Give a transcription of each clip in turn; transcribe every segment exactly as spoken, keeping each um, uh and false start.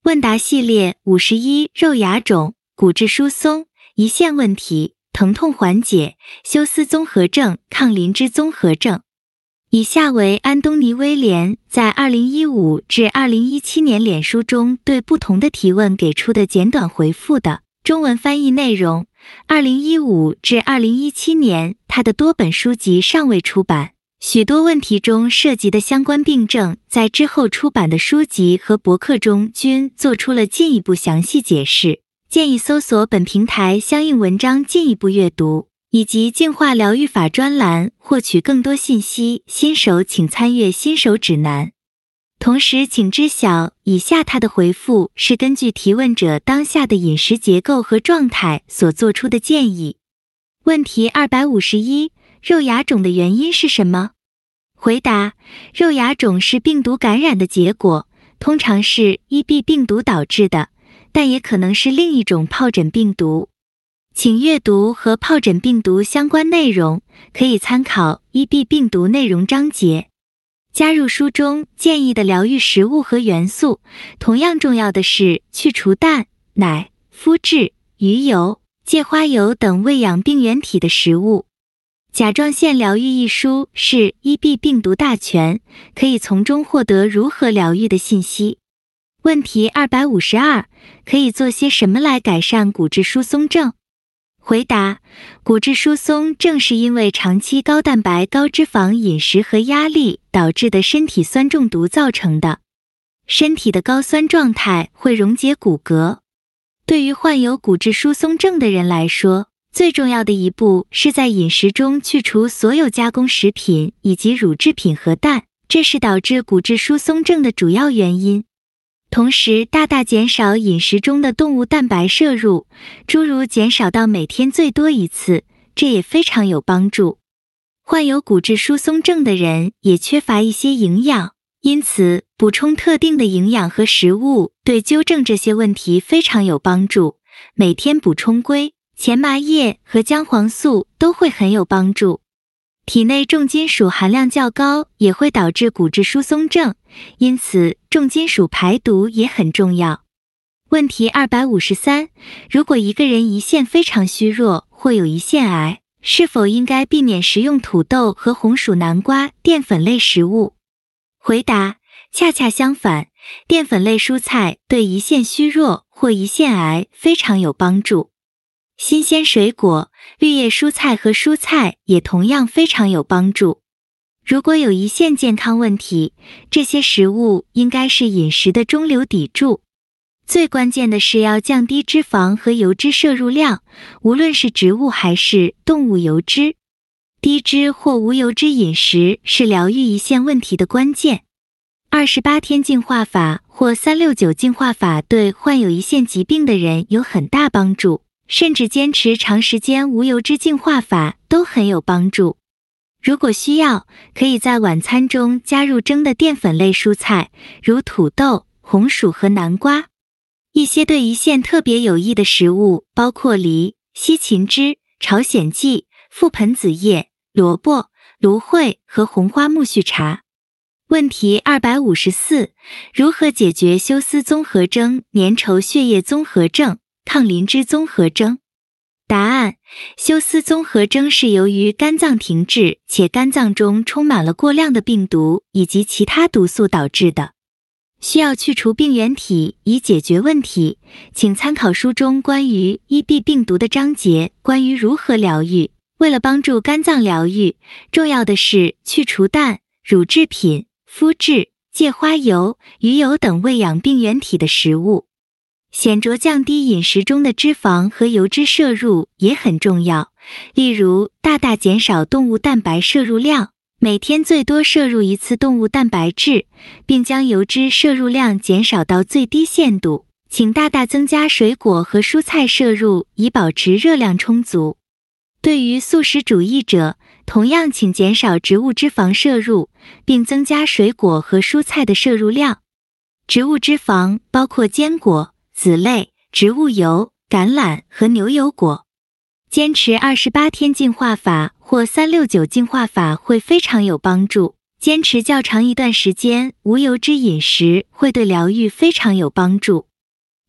问答系列五十一，肉芽肿、骨质疏松、胰腺问题、疼痛缓解、休斯综合症、抗磷脂综合症。以下为安东尼·威廉在二零一五至二零一七年脸书中对不同的提问给出的简短回复的中文翻译内容。二零一五至二零一七年，他的多本书籍尚未出版，许多问题中涉及的相关病症在之后出版的书籍和博客中均做出了进一步详细解释，建议搜索本平台相应文章进一步阅读，以及净化疗愈法专栏获取更多信息。新手请参阅新手指南。同时请知晓，以下他的回复是根据提问者当下的饮食结构和状态所做出的建议。问题二百五十一，肉芽肿的原因是什么？回答：肉芽肿是病毒感染的结果，通常是 E B 病毒导致的，但也可能是另一种疱疹病毒。请阅读和疱疹病毒相关内容，可以参考 E B 病毒内容章节。加入书中建议的疗愈食物和元素，同样重要的是去除蛋、奶、麸质、鱼油、芥花油等喂养病原体的食物。甲状腺疗愈一书是 E B 病毒大全，可以从中获得如何疗愈的信息。问题二百五十二，可以做些什么来改善骨质疏松症？回答：骨质疏松正是因为长期高蛋白高脂肪饮食和压力导致的身体酸中毒造成的。身体的高酸状态会溶解骨骼。对于患有骨质疏松症的人来说，最重要的一步是在饮食中去除所有加工食品以及乳制品和蛋，这是导致骨质疏松症的主要原因。同时大大减少饮食中的动物蛋白摄入，诸如减少到每天最多一次，这也非常有帮助。患有骨质疏松症的人也缺乏一些营养，因此补充特定的营养和食物对纠正这些问题非常有帮助。每天补充硅、前麻叶和姜黄素都会很有帮助。体内重金属含量较高也会导致骨质疏松症，因此重金属排毒也很重要。问题二百五十三，如果一个人胰腺非常虚弱或有胰腺癌，是否应该避免食用土豆和红薯南瓜淀粉类食物？回答：恰恰相反，淀粉类蔬菜对胰腺虚弱或胰腺癌非常有帮助。新鲜水果、绿叶蔬菜和蔬菜也同样非常有帮助。如果有胰腺健康问题，这些食物应该是饮食的中流砥柱。最关键的是要降低脂肪和油脂摄入量，无论是植物还是动物油脂。低脂或无油脂饮食是疗愈胰腺问题的关键。二十八天净化法或三六九净化法对患有胰腺疾病的人有很大帮助。甚至坚持长时间无油脂净化法都很有帮助。如果需要，可以在晚餐中加入蒸的淀粉类蔬菜，如土豆、红薯和南瓜。一些对胰腺特别有益的食物包括梨、西芹汁、朝鲜蓟、覆盆子叶、萝卜、芦荟和红花苜蓿茶。问题二百五十四，如何解决休斯综合征、粘稠血液综合症、抗磷脂综合征？答案：休斯综合征是由于肝脏停滞且肝脏中充满了过量的病毒以及其他毒素导致的，需要去除病原体以解决问题。请参考书中关于 E B 病毒的章节，关于如何疗愈。为了帮助肝脏疗愈，重要的是去除蛋、乳制品、麸质、芥花油、鱼油等喂养病原体的食物。显著降低饮食中的脂肪和油脂摄入也很重要，例如大大减少动物蛋白摄入量，每天最多摄入一次动物蛋白质，并将油脂摄入量减少到最低限度。请大大增加水果和蔬菜摄入，以保持热量充足。对于素食主义者，同样请减少植物脂肪摄入，并增加水果和蔬菜的摄入量。植物脂肪包括坚果、籽类、植物油、橄榄和牛油果。坚持二十八天净化法或三六九净化法会非常有帮助。坚持较长一段时间无油脂饮食会对疗愈非常有帮助。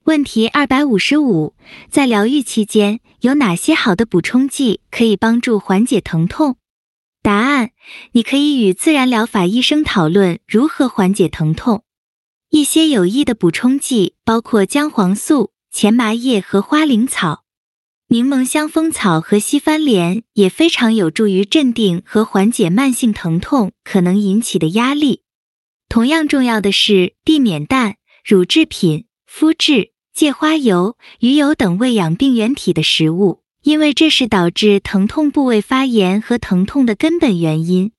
问题二百五十五，在疗愈期间，有哪些好的补充剂可以帮助缓解疼痛？答案：你可以与自然疗法医生讨论如何缓解疼痛。一些有益的补充剂包括姜黄素、前麻叶和花灵草。柠檬香蜂草和西番莲也非常有助于镇定和缓解慢性疼痛可能引起的压力。同样重要的是，避免蛋、乳制品、麸质、芥花油、鱼油等喂养病原体的食物，因为这是导致疼痛部位发炎和疼痛的根本原因。